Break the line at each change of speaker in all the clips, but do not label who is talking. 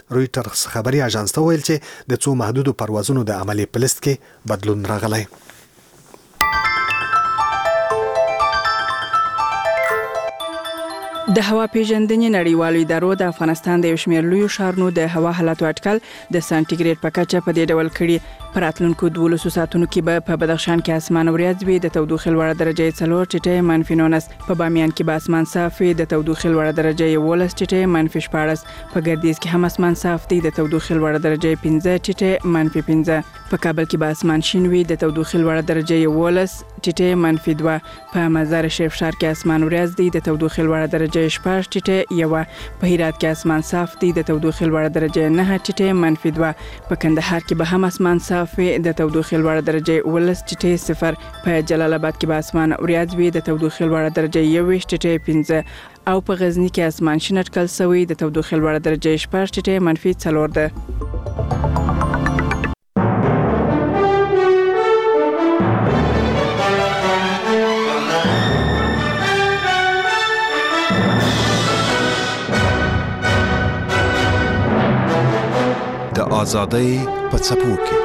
رویټرز خبري اژانس ته ویل چې د څو محدودو پروازونو د عملي پلیست کې بدلون راغلی.
د هوا پیژندنې نړیوالو ادارو د افغانستان د یو شمېر لویو ښارونو د هوا حالاتو اټکل د سانتیګریډ په کچه په دې ډول کړي. په راتلونکو 12 ساعتونو کې به په بدخشان کې اسمان وریځ وي، د تودوخې لوړه درجه 4 ټیټه -19، په بامیان کې به اسمان صاف وي، د تودوخې لوړه درجه 11 ټیټه -14، په ګردیز کې هم اسمان صاف دی، د تودوخې لوړه درجه 15 ټیټه -15، په کابل کې به اسمان شین وي، د تودوخې لوړه درجه 11 ټیټه -2، په مزار شریف ښار کې اسمان وریځ دی، د تودوخې لوړه درجه 6 ټیټه 1، په هرات کې اسمان صاف دی، د تودوخې لوړه درجه 9 ټیټه -2، په کندهار کې به هم اسمان صاف وي، د تودوخې لوړه درجه 11 ټیټه 0، په جلال آباد کې به اسمان وریځ وي، د تودوخې لوړه درجه 21 ټیټه 15، او په غزنی کې اسمان شین اټکل شوی، د تودوخې لوړه درجه 6 ټیټه -4 ده.
آزادی په څپو کې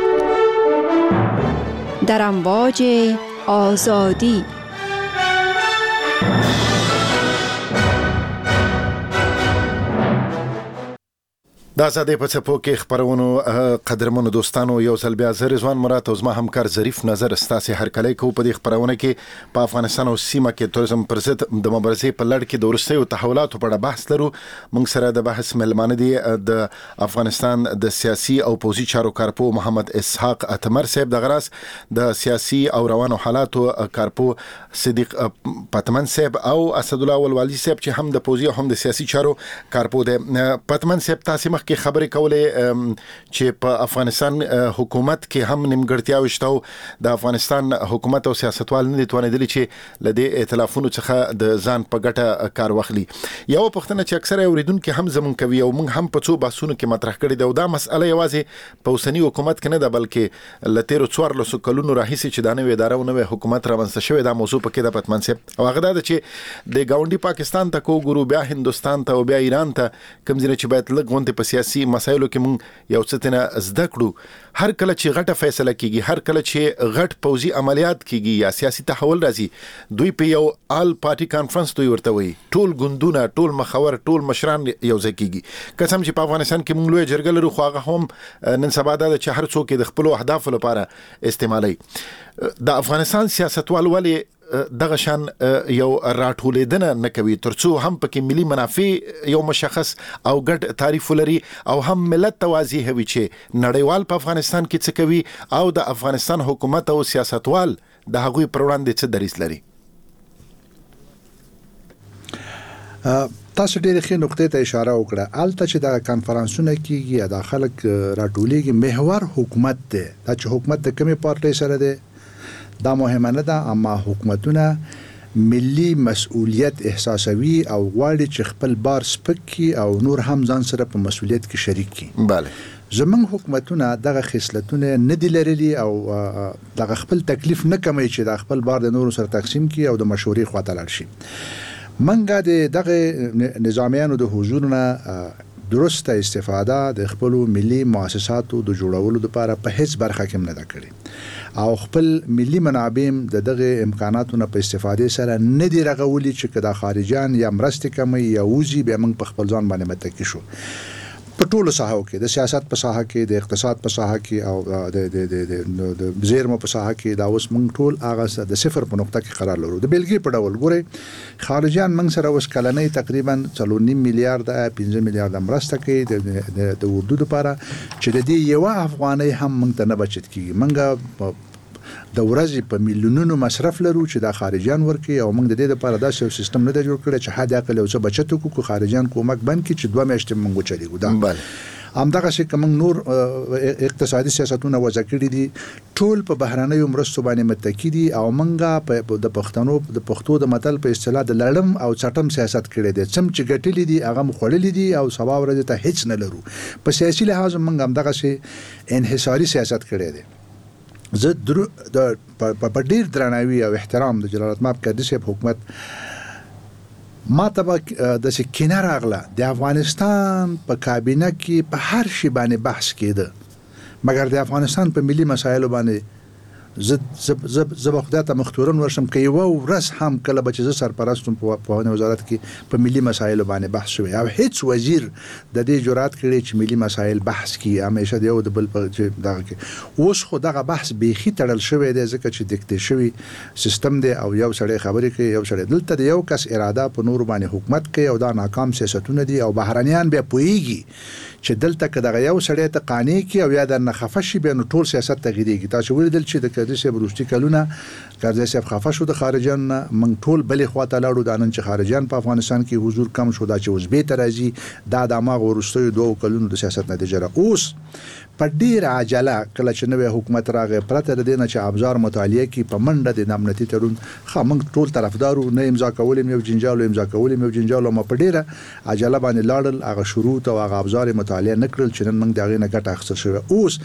در امواج آزادی.
د آزادۍ په څپو کې خبرونو قدرمنو دوستانو یو ځل بیا زه رضوان مراد او زما همکار ظریف نظر ستاسو هرکلی کوو په دې خبرونه کې په افغانستان او سیمه کې توریزم پر ضد د مبارزې په لړ کې د وروستیو تحولاتو په اړه بحث لرو. موږ سره د بحث ملمانه دي د افغانستان د سیاسي او پوځي چارو کارپو محمد اسحاق اتمر صاحب، د غراس د سیاسي او روانو حالاتو کارپو صدیق پتمن صاحب، او اسد الله ولوالي صاحب چې هم د پوځي او هم د سیاسي چارو کارپو دی. پتمن صاحب، تاسو کې خبرې کولې چې په افغانستان حکومت کې هم نیمګړتیاوې شته، د افغانستان حکومت او سیاستوال نه دي توانېدلي چې له دې ائتلافونو څخه د ځان په ګټه کار واخلي. یو پوښتنه چې اکثره اوریدونکو هم زمون کوي او موږ هم په څو بحثونو کې مطرح کړې ده، او دا مسأله یوازې په اوسنی حکومت کې نه ده بلکې له تیرو 14 کلونو راهیسې چې دا نوې اداره او نوې حکومت رامنځته شوې، دا موضوع پکې د پتمن صاحب او هغه دا چې د ګاونډي پاکستان ته کو ګورو، بیا هندستان ته او بیا ایران ته، کوم ځای چې باید لږ غونډه په سیاسي مسایلو کې مونږ یو څه تنه زده کړو. هر کله چې غټه فیصله کیږي، هر کله چې غټ پوځي عملیات کیږي یا سیاسي تحول راځي، دوی په یو آل پارټي کانفرنس دوی ورته وي، ټول ګوندونه، ټول مخور، ټول مشران یو ځای کیږي. قسم چې په افغانستان کې مونږ لوی جرګه لرو، خو هغه هم نن سبا دا چې هر څوک د خپل اهداف لپاره استعمالي. د افغانستان سیاستوال ولې دغه شان یو راټولېدنه نه کوي ترڅو هم پکې ملي منافع یو مشخص او ګډ تعریف لري، او هم ملت توازی هوي چې نړیوال په افغانستان کې څه کوي او د افغانستان حکومت او سیاستوال د هغوی پر وړاندې څه دریځ لري.
تاسو ډېرې ښې نقطې ته اشاره وکړه. البته چې دا کانفرنسونه کیږي د خلک راټولېږي، محور حکومت دی. دا چې حکومت د کومې پارټۍ سره دی دا مهمه نه ده، اما حکومتونه ملي مسؤلیت احساسوي او غواړي چې خپل بار سپکي او نور هم ځان سره په مسؤلیت کې شریک کړي.
بله،
زمونږ حکومتونه دغه خصلتونه نه دي لرلي او دغه خپل تکلیف نه کموي چې د خپل بار د نورو سره تقسیم کړي او د مشورې خواته لاړ شي. منګه دغه نظامیانو د حضورنا درسته استفاده د خپل ملي مؤسساتو د جوړولو لپاره په هیڅ برخه کې نه ده کړې، او خپل ملي منابع د دغه امکاناتونو په استفاده سره نه دی رغولي چې کدا خارجيان یا مرستې کمي یا وزي به موږ په خپل ځان باندې متکی شو. په ټولو ساحو کې، د سیاست په ساحه کې، د اقتصاد په ساحه کې، او د زیرمو په ساحه کې، دا اوس موږ ټول هغه د صفر په نقطه کې قرار لرو. د بیلګې په ډول ګورئ، خارجيان موږ سره اوس کلنۍ تقریبا 4.5 میلیارډ 5 میلیارډ مرسته کوي د اردو لپاره، چې د دې یو افغانۍ هم موږ ته نه بچت کیږي. موږ د ورځې په میلیونونو مصرف لرو چې د خارجيان ورکي، او موږ د دې لپاره داسې یو سیستم نه جوړ کړی چې حد اقل یو څه بچت وکړو، خارجيان کومک بند کړي چې 2 میاشتې موږ چلیږو. دا همدغه شي کوم نور اقتصادي سیاستونه وضع کړي دي، ټول په بهراني مرستو باندې متکی دي، او موږ د پښتو د متل په اصطلاح د لړم او چټم سیاست کړي دي. سم چې ګټلې دي هغه مخړلې دي او سبا ورځ ته هیڅ نه لرو. په سیاسي لحاظ موږ همدغه شي انحصاري سیاست کړي دي. زه په ډیر درناوي او احترام د جلالت ماب کردي صاحب حکومت ما ته د سکینه راغله د افغانستان په کابینه کې په هر شی باندې بحث کېده مګر د افغانستان په ملي مسایلو باندې زه به خدای ته مختورن ورشم که یوه ورځ هم کله به چې زه سرپرستم په پوهنې وزارت کې په ملي مسایلو باندې بحث شوی او هیڅ وزیر د دې جرأت کړی چې ملي مسایل بحث کړي همیشه د یو د بل په دغه کې اوس خو دغه بحث بیخي تړل شوی دی ځکه چې دیکته شوی سیستم دی او یو سړی خبرې کوي یو سړی دلته د یو کس اراده په نور باندې حکومت کوي او دا ناکام سیاستونه دي او بهرانيان بیا پوهیږي چې دلته که دغه یو سړی ته قانع کی او یا د نخفه شي بیا نو ټول سیاست تغیریږي تاسو ولیدل چې د کدي سه بروستي کلونه کارځي سه خفه شو د خارجان من ټول بلې خواته لاړو د نن چې خارجان په افغانستان کې حضور کم شو دا چې اوس به ترازی دا د ماغ ورستوي دوه کلونو د سیاست نتیجه را اوس په ډیر عجله کله چې نوې حکومت راغی پرته د دې نه چې ابزار مطالعه کی په منډه د نامنتي ترون خامنګ ټول طرفدارو نه امضا کولم یو جنجال امضا کولم یو جنجال ما په ډیره عجله باندې لاړل هغه شروط او هغه ابزار مطالعه نکړل چې نن موږ دغه نه ګټه اخیستل شوی اوس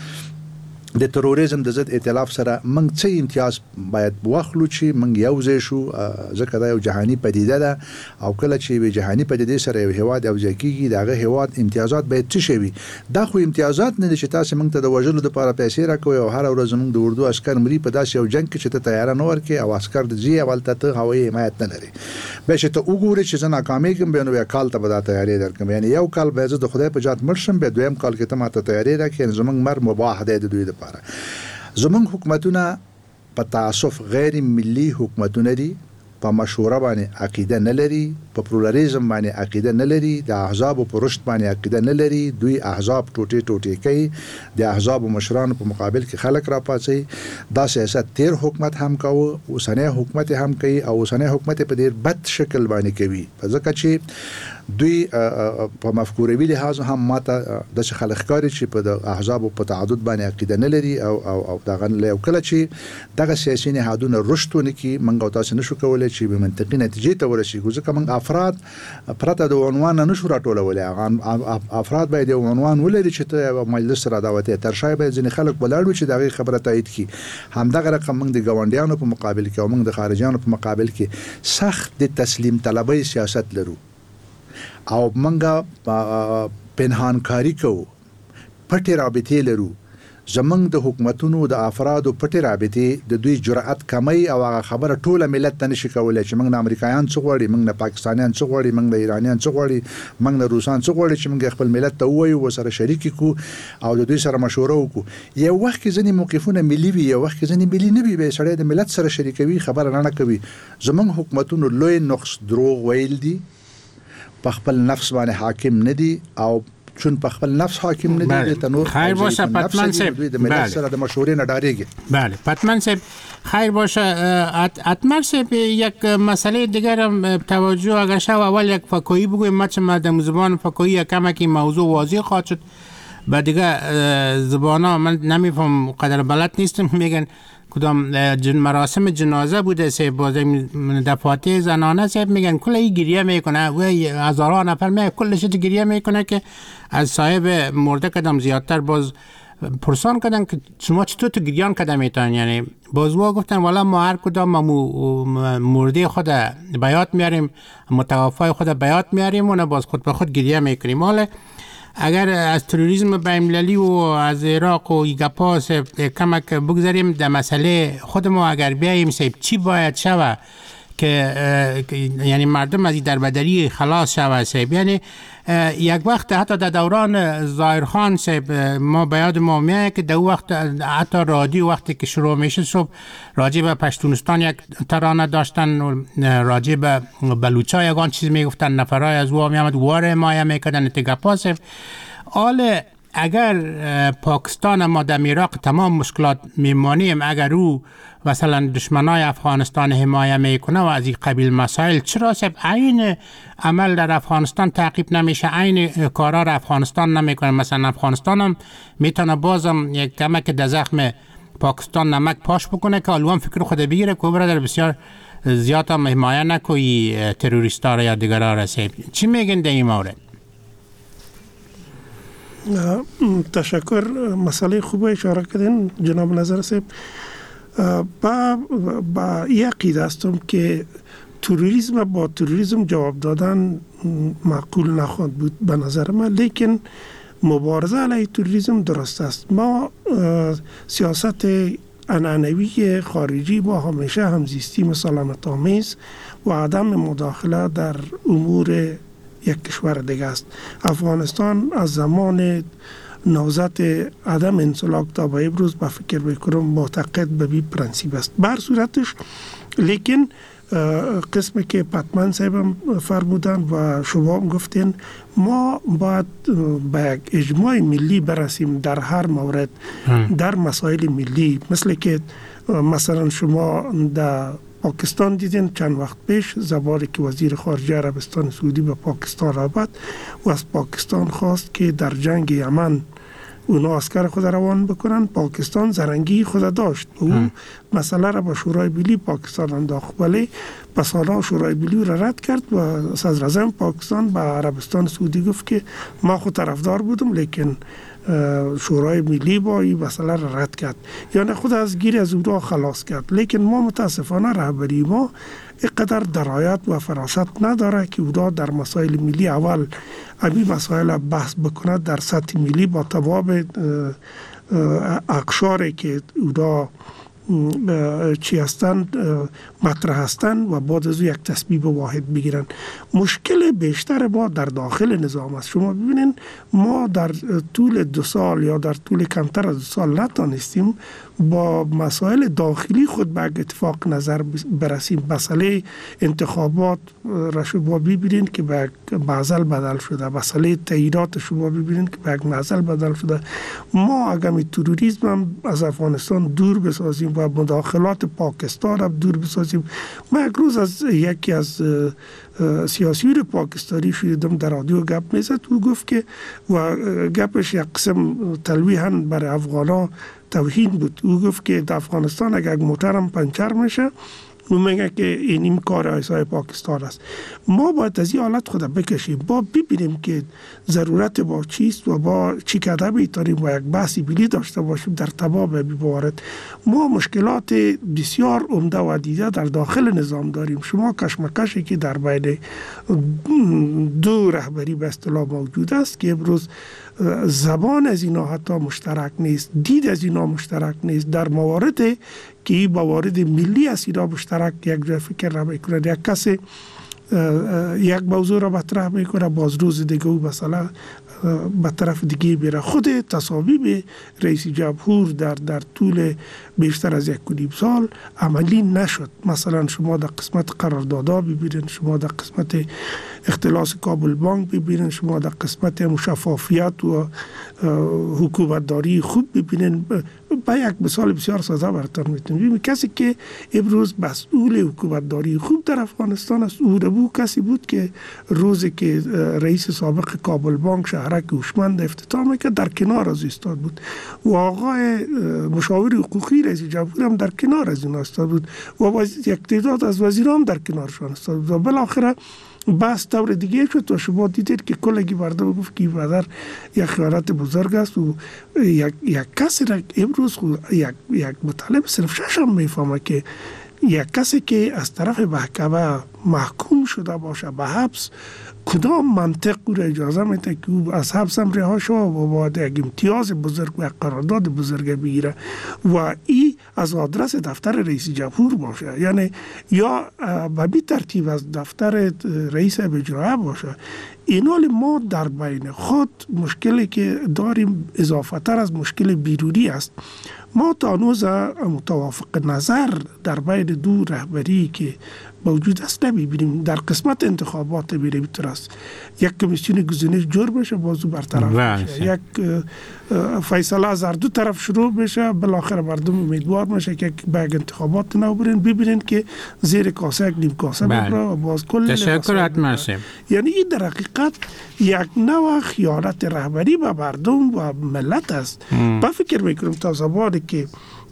د تروریزم د ضد ائتلاف سره موږ څه امتیاز باید واخلو چې موږ یو ځای شو ځکه دا یو جهانی پدیده ده او کله چې وی جهانی پدیده سره یو هواد او ځکیږي دغه هواد امتیازات باید څه شي دا خو امتیازات نه دي چې تاسو موږ ته د وژلو لپاره پیسې راکوي او هر ورځ موږ د اردو عسكر مری په داسې یو جنگ کې چې ته تیار نه ورکې او عسكر د زی اولته ته هوایي حمایت نه لري به چې ته وګورې چې زه ناکامېږم به نو کال ته به دا تیاری درکم یعنی یو کال به زه د خدای په جات مرشم به دویم کال کې ته ماته تیاری راکې زمونږ مر مباح دی د دوی لپاره زمونږ حکومتونه په تعصب غیر ملي حکومتونه دي په مشوره باندې عقیده نه لري په پلورالېزم باندې عقیده نه لري د احزاب په رشد باندې عقیده نه لري دوی احزاب ټوټي کوي د احزاب مشرانو په مقابل کې خلک راپاسي دا سیاست تیر حکومت هم کاوه اوسنۍ حکومت هم کوي او اوسنۍ حکومت په ډیر بد شکل باندې کوي په ځکه چې دوی په مفکوري لحاظ هم ماته د خلکاري چې په د احزاب په تعدد باندې عقیده نه لري او دغه یو کله چې دغه سیاسي نهادونه رشدونه کې منګو تاسو نشو کولای چې به منطقي نتیجې ته ورسیږو ځکه موږ افراد پرته د عنوان نه نشو راټولولای افراد باید یو عنوان ولري چې ته مجلس را دعوتې تر شای به ځینې خلک ولاړ چې دغه خبره تایید کړي همدغه رقم موږ د ګاونډیانو په مقابل کې او موږ د خارجيانو په مقابل کې سخت د تسلیم طلبي سیاست لرو او منګه پنهانکاری کوو پټې رابطې لرو زمنګ د حکومتونو د افرادو پټې رابطې د دوی جرأت کمی او هغه خبره ټوله ملت ته نشي کولای چې موږ نه امریکایان څو غواړي موږ نه پاکستانیان څو غواړي موږ نه ایرانیان څو غواړي موږ نه روسان څو غواړي چې موږ خپل ملت ته وایو وسره شریک کو او د دوی سره مشوره وکړو یو وخت کې ځنې موقفونه ملي وي یو وخت کې ځنې ملي نه وي به سړی د ملت سره شریکوي خبره نه کوي زمنګ حکومتونو لوی نقص دروغ ویل دي په خپل نفس باندې حاکم نه دي او چون په خپل نفس حاکم نه دي د تنور
خیر باشه پتمن صاحب
د ملت سره د مشورې نه ډاریږي
بله پتمن صاحب خیر باشه اتمر صاحب یک مسئله دیگر هم توجه اگر شو اول یک فکایی بگویم ما چه مردم زبان فکایی کمکی موضوع واضح خواهد شد و دیگه زبان ها من نمیفهم قدر بلد نیستم میگن کدام مراسم جنازه بوده سه باز دفاتر زنانه سه میگن کلی گریه میکنه و هزاران نفر میگن کلش گریه میکنه که از صاحب مرده کدام زیادتر باز پرسان کردن که شما چطور تو گریان کدام میتونن یعنی بازوا گفتن والا ما هر کدام مرده خود بیات میاریم متوفای خود بیات میاریم و نه باز خود به خود گریه میکنیم حالا اگر از تروریسم بین‌المللی و از عراق و گپاس کمک بگذاریم در مسئله خود ما اگر بیاییم سیب چی باید شوه که یعنی مردم از این دربدری خلاص شوه سیب یعنی یک وقت حتی در دوران ظاهرخان سیب ما بیاد ما میایه که در وقت حتی رادیو وقتی که شروع میشه صبح راجع به پشتونستان یک ترانه داشتن راجع به بلوچا یکان چیز میگفتن نفرای از وا میامد واره مایه میکردن اتگپا سیب آل اگر پاکستان ما در عراق تمام مشکلات میمانیم اگر او مثلا دشمنای افغانستان حمایه میکنه و از این قبیل مسائل چرا سب عین عمل در افغانستان تعقیب نمیشه عین کارا را افغانستان نمیکنه مثلا افغانستان هم میتونه بازم یک کمک در زخم پاکستان نمک پاش بکنه که الوان فکر خود بگیره که برادر بسیار زیاد هم حمایه نکوی تروریستا را یا دیگرها را سب چی میگن در این مورد؟
تشکر مسئله خوب اشاره کردین جناب نظر صاحب با یه عقیده هستم که تروریسم با تروریسم جواب دادن معقول نخواهد بود به نظر من، لیکن مبارزه علیه تروریسم درست است. ما سیاست عنعنوی خارجی با همیشه همزیستی سلامت آمیز و عدم مداخله در امور یک کشور دیگه است. افغانستان از زمان نهضت عدم انسلاک تا به امروز به فکر میکنم معتقد به بی پرنسیب است. بر صورتش لیکن قسمی که پتمن صاحبم فرمودن و شما هم گفتین ما باید به یک اجماع ملی برسیم در هر مورد در مسائل ملی، مثل که مثلا شما در پاکستان دیدین چند وقت پیش زبانی که وزیر خارجه عربستان سعودی به پاکستان رفت و از پاکستان خواست که در جنگ یمن اونا اسکر خود روان بکنن. پاکستان زرنگی خود داشت، او مسئله را به شورای ملی پاکستان انداخت، ولی پس حالا شورای ملی را رد کرد و صدر اعظم پاکستان به عربستان سعودی گفت که ما خود طرفدار بودم لیکن شورای ملی با این مسئله را رد کرد، یعنی خود از گیر از او خلاص کرد. لیکن ما متاسفانه رهبری ما اینقدر درایت و فراست نداره که او در مسائل ملی اول همین مسائل بحث بکنه در سطح ملی با تمام اقشاری که او چی هستند مطرح هستند و بعد از یک تصمیم واحد بگیرن. مشکل بیشتر ما در داخل نظام است. شما ببینین ما در طول 2 سال یا در طول کمتر از 2 سال نتانستیم با مسائل داخلی خود به اتفاق نظر برسیم. مسئله انتخابات را شما ببینید که به معضل بدل شده، مسئله تعیینات شما ببینید که به معضل بدل شده. ما اگر تروریسم هم از افغانستان دور بسازیم و مداخلات پاکستان هم دور بسازیم. من یک روز از یکی از سیاسیون پاکستانی شنیدم در رادیو گپ میزد، او گفت که و گپش یک قسم تلویحاً برای افغانا توهین بود. او گفت که در افغانستان اگر موترم پنچر میشه او میگه که این کار ایسای پاکستان است. ما باید از این حالت خود بکشیم، با ببینیم که ضرورت با چیست و با چی کده میتونیم و یک بحثی ملی داشته باشیم در تمام موارد. ما مشکلات بسیار عمده و دیده در داخل نظام داریم. شما کشمکشی که در بین 2 رهبری به اصطلاح موجود است که امروز زبان از اینا حتی مشترک نیست، دید از اینا مشترک نیست، در مواردی که این موارد ملی است اینا مشترک یک جای فکر را میکنه. یک کسی یک موضوع را مطرح میکنه باز روز دیگه او مثلا به طرف دیگه میره. خود تصامیم رئیس جمهور در طول بیشتر از 1.5 سال عملی نشد. مثلا شما در قسمت قراردادها ببینید، شما در قسمت اختلاس کابل بانک ببینید، شما در قسمت شفافیت و حکومتداری خوب ببینید. با یک مثال بسیار ساده براتون میتونم کسی که امروز مسئول حکومتداری خوب در افغانستان است، او کسی بود که روزی که رئیس سابق کابل بانک شهرک هوشمند افتتاح میکرد در کنار از ایستاد بود و آقای مشاور حقوقی رئیس جمهور هم در کنار از اینا ایستاد بود و یک تعداد از وزیران در کنارشان ایستاد بود و بالاخره بحث طور دیگه شد و شما دیدید که کلگی مردم گفت که بدر یک خیانت بزرگ است و یک کسی را امروز یک مطالب صرف 6 هم میفهمه که یک کسی که از طرف محکمه محکوم شده باشه به حبس کدام منطق او را اجازه میده که او از حبس هم رها شود و باید یک امتیاز بزرگ و یک قرارداد بزرگ بگیره و این از آدرس دفتر رئیس جمهور باشه، یعنی یا به بی ترتیب از دفتر رئیس اجرایی باشه. اینال ما در بین خود مشکلی که داریم اضافه تر از مشکل بیرونی است. ما تا هنوز متوافق نظر در بین 2 رهبری که موجود است نمیبینیم. در قسمت انتخابات میره است یک کمیسیون گزینش جور بشه بازو برطرف بشه، یک فیصله از هر 2 طرف شروع بشه، بالاخره مردم امیدوار میشه که به انتخابات نو برین، ببینین که زیر کاسه یک نیم کاسه ببره و باز کل
تشکر.
یعنی این در حقیقت یک نوع خیانت رهبری به مردم و ملت است. با فکر میکنم تا زمانی که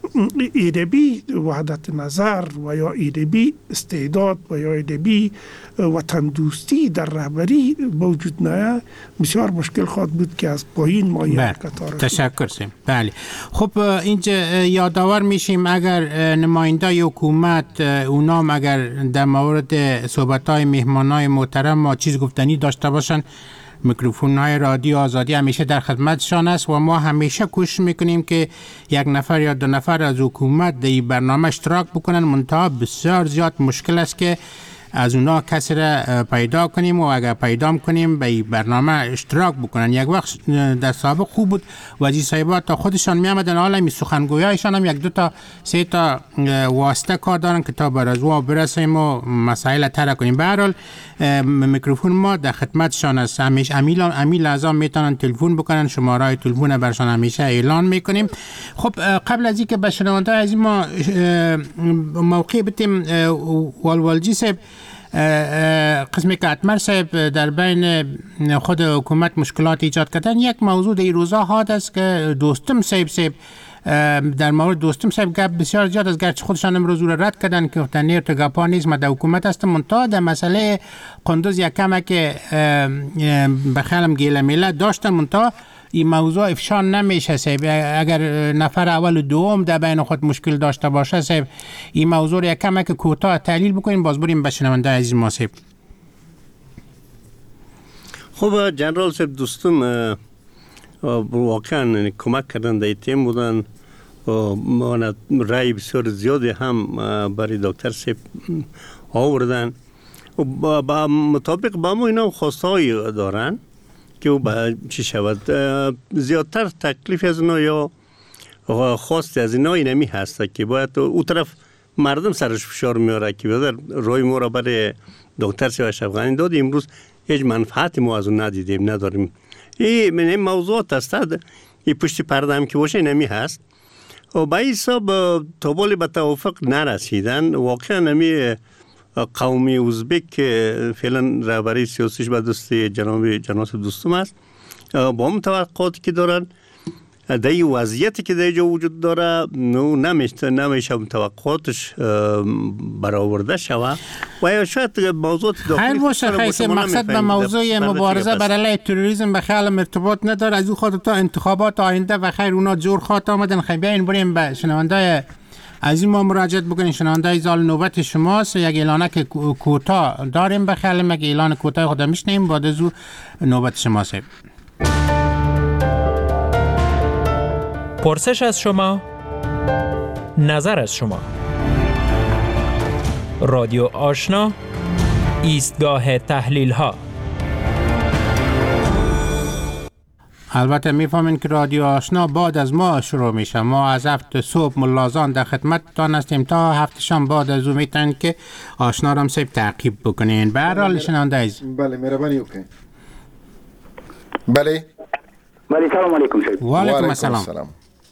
ایدبی وحدت نظر و یا ایدبی استعداد و یا ایدبی وطن دوستی در رهبری موجود نه، بسیار مشکل خواهد بود که از پایین ما یک قطار.
تشکر سیم. بله. خب اینجا یادآور میشیم اگر نماینده حکومت اونام اگر در مورد صحبت‌های مهمانای محترم ما چیز گفتنی داشته باشن، میکروفون‌های رادیو آزادی همیشه در خدمتشان است و ما همیشه کوشش میکنیم که یک نفر یا دو نفر از حکومت در این برنامه اشتراک بکنن، منتها بسیار زیاد مشکل است که از اونا کسی را پیدا کنیم و اگر پیدا کنیم به این برنامه اشتراک بکنن. یک وقت در سابق خوب بود وزیر صاحبا تا خودشان می آمدن، حالا می سخنگویایشان هم یک دو تا سه تا واسطه کار دارن که تا بر از وا برسیم و مسائل طرح کنیم. به هر حال میکروفون ما در خدمتشان است، همیشه امیل اعظم میتونن تلفن بکنن، شماره تلفن برشان همیشه اعلان میکنیم. خب قبل از اینکه به شنونده از ما موقع بتیم والوالجی صاحب، قسمی که اتمر صاحب در بین خود حکومت مشکلات ایجاد کردن، یک موضوع در این روزها حاد است که دوستم صاحب در مورد دوستم صاحب گپ بسیار زیاد از گرچه خودشان امروز رو رد کردن که گفتن نیر تو گپا نیست، ما در حکومت هستم، منتها در مسئله قندوز یک کمه که بخیالم گیله میله داشتن، منتها این موضوع افشان نمیشه صاحب. اگر نفر اول و دوم در بین خود مشکل داشته باشه صاحب، این موضوع رو یک کمه که کوتاه تحلیل بکنیم، باز بریم به شنونده عزیز ما صاحب.
خب جنرال صاحب دوستم واقعا کمک کردن در تیم بودن و رای بسیار زیادی هم برای دکتر صاحب آوردن و با مطابق با ما اینا خواسته هایی دارن که او چی شود. زیادتر تکلیف از اینا یا خواست از اینا اینمی هست که باید او طرف مردم سرش فشار میاره که بیادر روی ما را برای دکتر صاحب اشرف غنی داد، امروز هیچ منفعتی ما از اون ندیدیم نداریم. این موضوعات است، این پشت پرده هم که باشه نمی هست و با این حساب طوال به توافق نرسیدن. واقعا نمی قومی ازبک که فعلا رهبری سیاسیش به دست جناب دوستم است، با هم توقعاتی که دارن در این وضعیتی که در اینجا وجود داره نمیشه توقعاتش برآورده شود و شاید موضوعات
خیلی باشه. خیلی مقصد به موضوع مبارزه بر علیه تروریسم به خیالم ارتباط نداره، از او خود تا انتخابات آینده و خیر اونا جور خواهد آمدن. خیلی بیاین بریم به شنونده از این ما مراجعت بکنیم. شنونده زال نوبت شماست، یک اعلانه که کوتاه داریم به خیالم، یک اعلان کوتاه خود میشنیم، بعد از او نوبت شماست.
پرسش از شما، نظر از شما. رادیو آشنا، ایستگاه تحلیل ها.
البته میفهمین که رادیو آشنا بعد از ما شروع میشه. ما از 7 صبح ملازان در خدمتتان هستیم تا 7 شام بعد از اون میتونین که آشنا را هم سیب تعقیب بکنین. به هر حال شنونده عزیز.
بله مهربانی وکړئ. بله
سلام علیکم صاحب.
و علیکم السلام.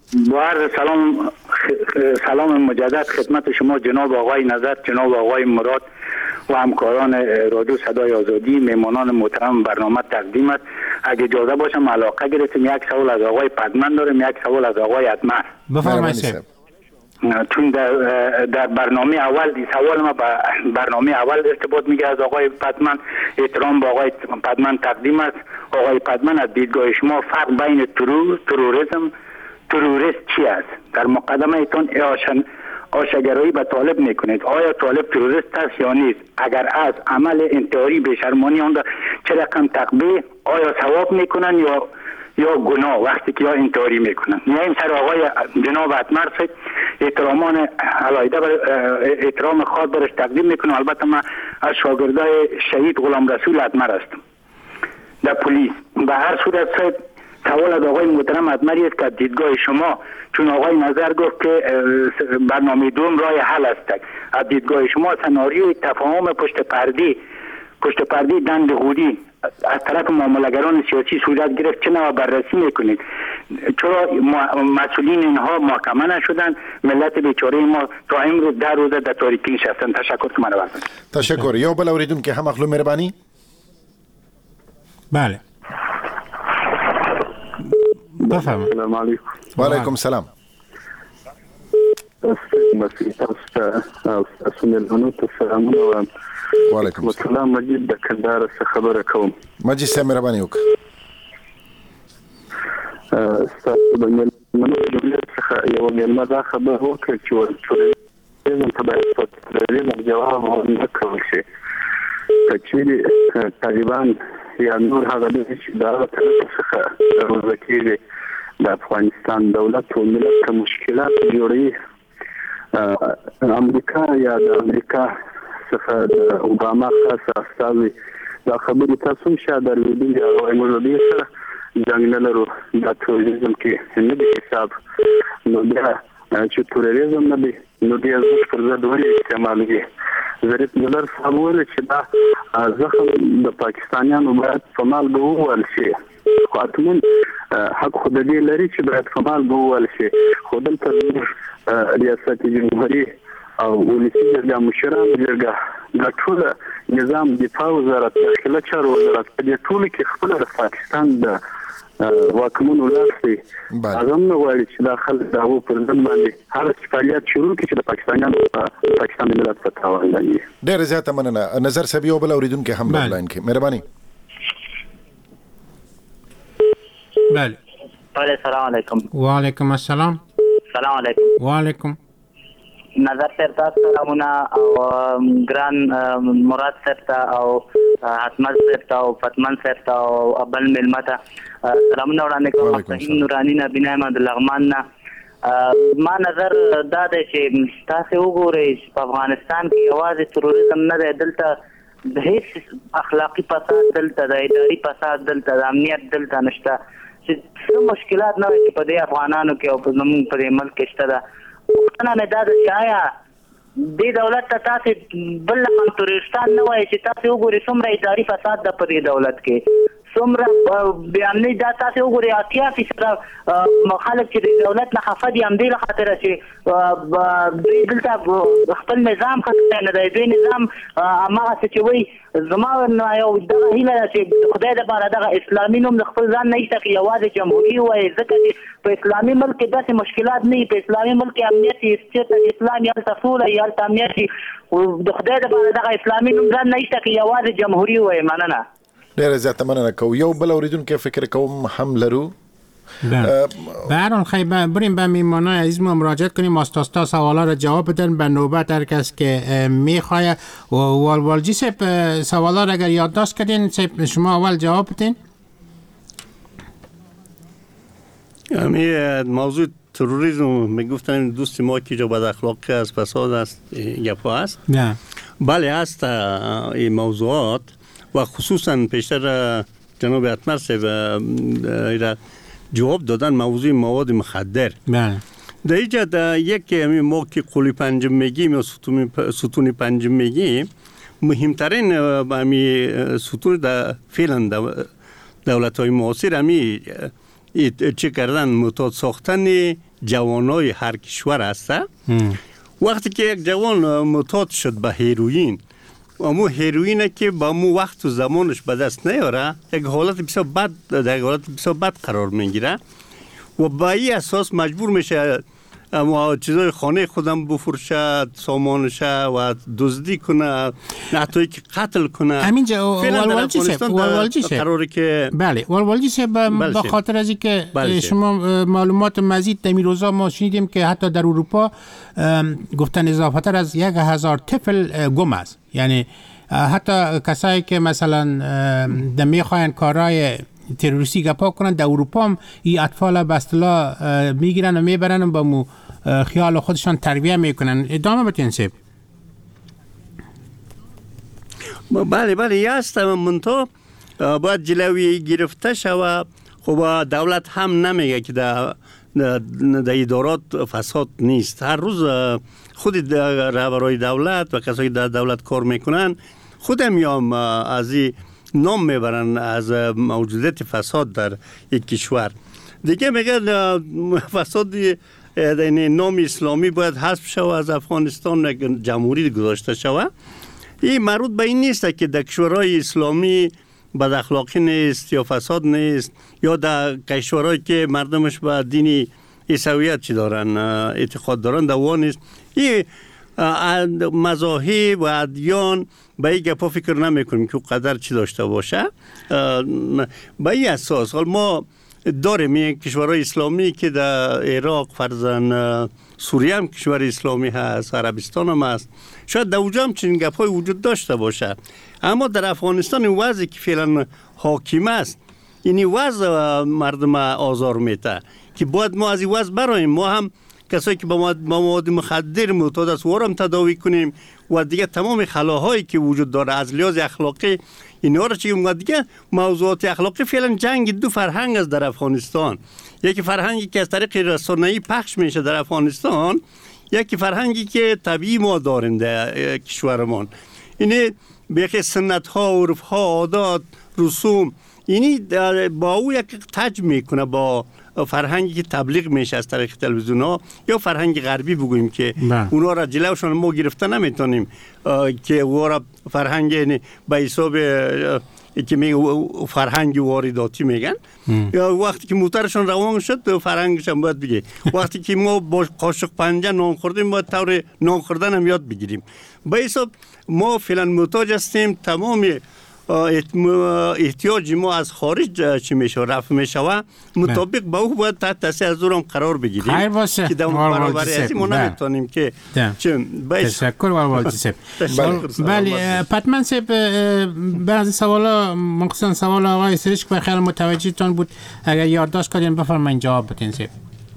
سلام مجدد خدمت شما جناب آقای نظر، جناب آقای مراد و همکاران رادیو صدای آزادی، مهمانان محترم برنامه تقدیم است. اگه اجازه باشم علاقه گرفتیم، یک سوال از آقای پدمن داریم، یک سوال از آقای اتمر.
بفرمایید.
چون در برنامه اول سوال ما به برنامه اول ارتباط میگه از آقای پدمن، احترام به آقای پدمن تقدیم است. آقای پدمن از دیدگاه شما فرق بین تروریست چی است؟ در مقدمه ایتون آشگرایی به طالب میکنید، آیا طالب تروریست است یا نیست؟ اگر از عمل انتحاری بیشرمانی آن چه رقم تقبیه، آیا ثواب میکنن یا گناه وقتی که یا انتحاری میکنن؟ میایم سر آقای جناب اتمر صاحب، احترامان علایده احترام خاص برش تقدیم میکنم. البته من از شاگردای شهید غلام رسول اتمر هستم در پلیس. به هر صورت صاحب سوال از آقای محترم اتمری است که دیدگاه شما، چون آقای نظر گفت که برنامه دوم راه حل است، از دیدگاه شما سناریوی تفاهم پشت پرده دند غوری از طرف معامله‌گران سیاسی صورت گرفت، چه نوع بررسی میکنید؟ چرا مسئولین اینها محاکمه نشدن؟ ملت بیچاره ما تا امروز 10 روز در تاریکی نشستن. تشکر که منو بردن.
تشکر. یو بل اوریدون که هم اخلو مهربانی.
بله بفرمایید.
و علیکم السلام.
تاسو ملونو ته سلامونه.
وعلیکم
السلام. مجید د کندهار څخه خبره کوم.
مجید صاحب مهرباني وکړه.
تاسو د ملونو څخه یو ملما دا خبره وکړه چې ټولنیز تبعیض جواب ورنکړل شي. چې طالبان یا نور هغه چې دا څخه روزکیږي د افغانستان دولت او ملت ته مشکلات جوړوي. امریکا یا د امریکا څخه د اوباما خاص استازي دا خبرې تاسو شاده درلودي او موږ سره جنګ نه لرو. دا تروریزم کې نه دی حساب. نو بیا چې تروریزم نه دی نو بیا زموږ پر ضد ولې استعمالوي. ظریف ملر صاحب ویل چې دا زخم د پاکستانیانو باید په مال به ووهل شي. خو اتمن حق خو د دې لري چې باید په مال به ووهل شي. خو دلته زموږ ریاست جمهوري او ولسي جرګه مشران جرګه د ټول نظام دفاع وزارت داخله چارو وزارت په دې ټول کې خپل د پاکستان د واکمنو لاس دی. هغه نو غواړي چې دا خلک د هغو پر ضد باندې هر فعالیت شروع کړي چې د پاکستانیانو پاکستان ملت په تاوان باندې.
ډېره زیاته مننه. نظر صاحب یو بل اوریدونکي هم لاین کې مهرباني.
بله.
السلام علیکم.
وعلیکم السلام.
السلام علیکم.
وعلیکم.
نظر صاحب تاسو سلامونه او ګران مراد صاحب او حتمت صاحب او فتمن صاحب او ابل ملمتا سلامونه وړاندې کوم. فهیم نورانی نبینا احمد لغمان نه. ما نظر دا دی چې تاسو وګورئ په افغانستان کې یوازې تروریزم نه دی، دلته د هیڅ اخلاقی فساد دلته د اداري فساد دلته د امنیت دلته نشته. چې څه مشکلات نه وي چې په دې افغانانو کې او زموږ په دې ملک کې شته. ده پوښتنه مې دا ده چې آیا دې دولت ته تاسې بل رقم تروریستان نه وایي چې تاسې وګورئ څومره اداري فساد ده په دې دولت کې، څومره بې امنۍ دا تاسې وګورئ 80% خلک چې د دولت نه خفه دي همدې له خاطره چې دوی دلته خپل نظام ښه کړی نه دی. دوی نظام هماغسې چې وایي زما یو دغه هیله ده چې خدای دپاره دغه اسلامي نوم د خپل ځان نه ایسته کړي، یوازې جمهوري ووایي، ځکه چې په اسلامي ملک کې داسې مشکلات نه وي. په اسلامي ملک کې امنیت یې چېرته اسلام یا هلته سوله یا هلته امنیت وي. د خدای دپاره دغه اسلامي نوم ځان نه ایسته کړي، یوازې جمهوري ووایي. مننه.
ډېره زیاته مننه کوو. یو بل اوریدونکی فکر کوم هم لرو.
به هر حال خیلی بریم به میمانای عزیز ما مراجعت کنیم. آستاستا سوالا را جواب بدن به نوبت هر کس که میخواه. والوالجی سب سوالا را اگر یادداشت کردین سب شما اول جواب بدین.
موضوع تروریسم میگفتن دوست ما که بد اخلاقی است، فساد است، گپا است.
نه
بله هست این موضوعات و خصوصا پیشتر جناب اتمر صاحب جواب دادن موضوع مواد مخدر.
بله
در اینجا در یک ما که قولی پنجم میگیم یا ستون پنجم میگیم، مهمترین ستون در فعلا دولت های معاصر همی چه کردن معتاد ساختن جوانای هر کشور هست. وقتی که یک جوان معتاد شد به هیروئین، اما هیروئینه که با مو وقت و زمانش به دست نیاره، یک حالت بسیار بد قرار میگیره و با این اساس مجبور میشه اما چیزای خانه خودم بفروشه، سامانشه و دزدی کنه، حتی که قتل کنه.
همینجا والوالجی
قراره که
بله والوالجی صاحب به خاطر از اینکه شما معلومات مزید در این روزا ما شنیدیم که حتی در اروپا گفتن اضافه تر از 1000 طفل گم است. یعنی حتی کسایی که مثلا میخواین کارهای تروریستی گپا کنن در اروپا هم این اطفال به اصطلاح میگیرن و میبرن و با مو خیال خودشان تربیه میکنن. ادامه بتین سیب.
بله یه هست منطقه باید جلوی گرفته شود. خب دولت هم نمیگه که در ادارات فساد نیست. هر روز خود رهبرای دولت و کسایی در دولت کار میکنن خودم میام از این نام میبرن از موجودیت فساد در یک کشور دیگه. میگه فساد نام اسلامی باید حذف شود از افغانستان، جمهوری گذاشته شود. این مربوط به این نیست که در کشورهای اسلامی بد اخلاقی نیست یا فساد نیست، یا در کشورهایی که مردمش به دین عیسویت چی دارن اعتقاد دارن دوا نیست. این مذاهب و ادیان به این گپا فکر نمی کنیم که قدر چی داشته باشه. به این اساس ما داریم این کشورهای اسلامی که در عراق فرزن سوریه هم کشور اسلامی هست، عربستان هم هست، شاید در اونجا هم چنین گپ‌های وجود داشته باشه. اما در افغانستان وضعی که فعلا حاکم است این وضع مردم آزار میده که باید ما از این وضع براییم. ما هم کسایی که با مواد مخدر معتاد است ورم تداوی کنیم و دیگه تمام خلاهایی که وجود داره از لحاظ اخلاقی اینا را چه دیگه موضوعات اخلاقی فعلا جنگ دو فرهنگ است در افغانستان. یکی فرهنگی که از طریق رسانه‌ای پخش میشه در افغانستان، یکی فرهنگی که طبیعی ما داریم در کشورمان. اینه به یک سنت ها، عرف ها، عادات، رسوم اینی با او یک تج میکنه با فرهنگی که تبلیغ میشه از طریق تلویزیون ها یا فرهنگ غربی بگوییم که اونا را جلوشون ما گرفته نمیتونیم که او را فرهنگ به حساب که میگه فرهنگ وارداتی میگن. یا وقتی که موترشون روان شد فرهنگشون باید بگه. وقتی که ما با قاشق پنجه نان خوردیم باید طور نان خوردن هم یاد بگیریم. به حساب ما فعلا محتاج هستیم تمام احتیاج ما از خارج چی میشه رفع میشه و مطابق با او باید تحت تاثیر از اون قرار بگیریم
خیر باشه
که در برابر از ما نمیتونیم که
تشکر والدی صاحب. بله پتمن صاحب بعضی سوالا مخصوصا سوال آقای سریش که خیلی متوجه تون بود اگر یادداشت کردین بفرمایید جواب بدین صاحب.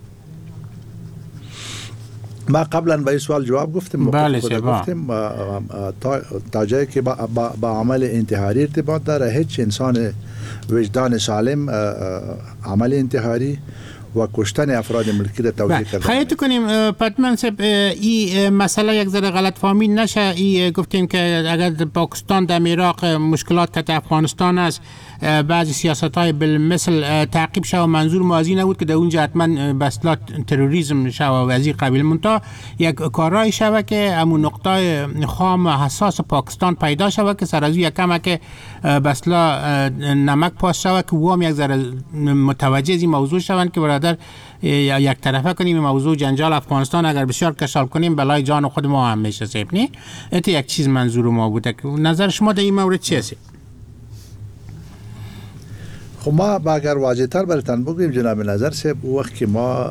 ما قبلا به این سوال جواب گفتیم.
بله
گفتیم تا جایی که با عمل انتحاری ارتباط داره هیچ انسان وجدان سالم عمل انتحاری و کشتن افراد ملکی را توجیه کرده.
خیلی کنیم پتمن صاحب این مسئله یک ذره غلط فهمی نشه. این گفتیم که اگر پاکستان در عراق مشکلات که افغانستان است بعضی سیاست‌های بالمثل تعقیب شد و منظور موازی نبود که در اونجا حتما بسلات تروریسم شد و از این قبیل منتها یک کارایی شد که همون نقطه خام حساس پاکستان پیدا شد که سر از یک کمه که بسلا نمک پاس شد که وام یک ذره متوجه این موضوع شوند که برادر یک طرفه کنیم موضوع جنجال افغانستان اگر بسیار کشال کنیم بلای جان خود ما هم میشه صاحب نی. ایت یک چیز منظور ما بوده. نظر شما در این مورد چیه؟
خب ما اگر واضح تر براتون بگیم جناب نظر صاحب وقت که ما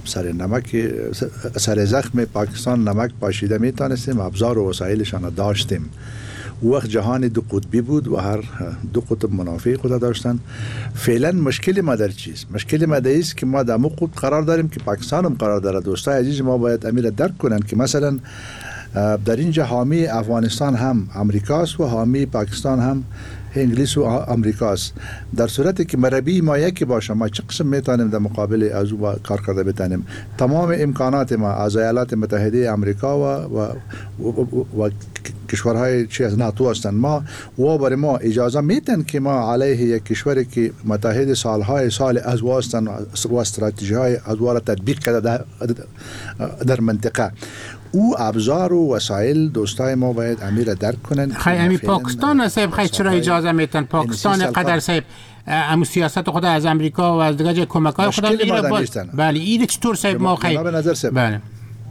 سر زخم پاکستان نمک پاشیده میتونستیم ابزار و وسایلشان داشتیم. وقت جهان دو قطبی بود و هر دو قطب منافع خود داشتن. فعلا مشکل ما در چیست؟ مشکل ما در است که ما در قطب قرار داریم که پاکستان هم قرار داره. دوستای عزیز ما باید امیر درک کنن که مثلا در اینجا حامی افغانستان هم امریکاست و حامی پاکستان هم انگلیس و امریکاست. در صورتی که مربی ما یکی باشه ما چه قسم میتونیم در مقابل از او کار کرده بتانیم. تمام امکانات ما از ایالات متحده امریکا و کشورهای چی از ناتو هستند ما و برای ما اجازه میتن که ما علیه یک کشوری که متحد سالهای سال از هستند و استراتژی‌های از را تطبیق کرده در منطقه او ابزار و وسایل دوستای ما باید امیر درک کنن.
خیلی پاکستان صاحب خیلی چرا اجازه میتن پاکستان قدر صاحب امو سیاست خود از امریکا و از دیگه کمک‌های خود بله این چطور صاحب ما خیلی بله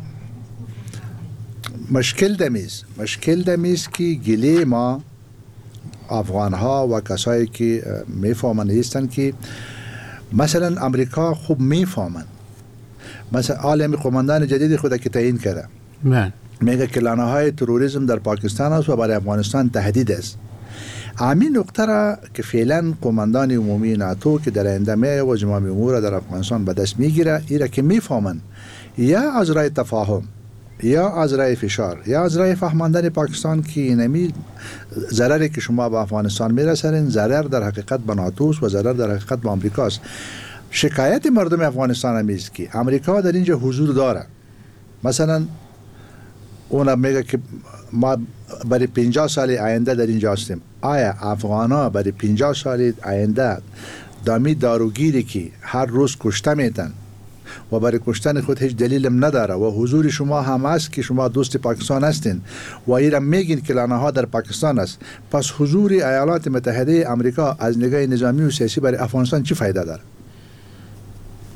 مشکل دمیز که گله ما افغان ها و کسایی که میفهمن هستن که مثلا امریکا خوب میفهمن مثلا عالم قماندان جدید خود که تعیین کرده میگه که لانه‌های تروریسم در پاکستان است و برای افغانستان تهدید است. همین نقطه را که فعلا قماندان عمومی ناتو که در آینده میاد و زمام امور در افغانستان به دست میگیره ایرا که میفهمن یا از راه تفاهم یا از راه فشار یا از راه فهماندن پاکستان که اینمی ضرری که شما به افغانستان میرسونین ضرر در حقیقت به ناتو و ضرر در حقیقت به امریکاست. شکایت مردم افغانستان همیست که امریکا در اینجا حضور داره. مثلا اون میگه که ما برای 50 سال آینده در اینجا هستیم. آیا افغانا برای 50 سال آینده دامی داروگیری که هر روز کشته میتن و برای کشتن خود هیچ دلیلم نداره و حضور شما هم است که شما دوست پاکستان هستین و ایران میگین که لانه‌ها در پاکستان است، پس حضور ایالات متحده امریکا از نگاه نظامی و سیاسی برای افغانستان چی فایده داره؟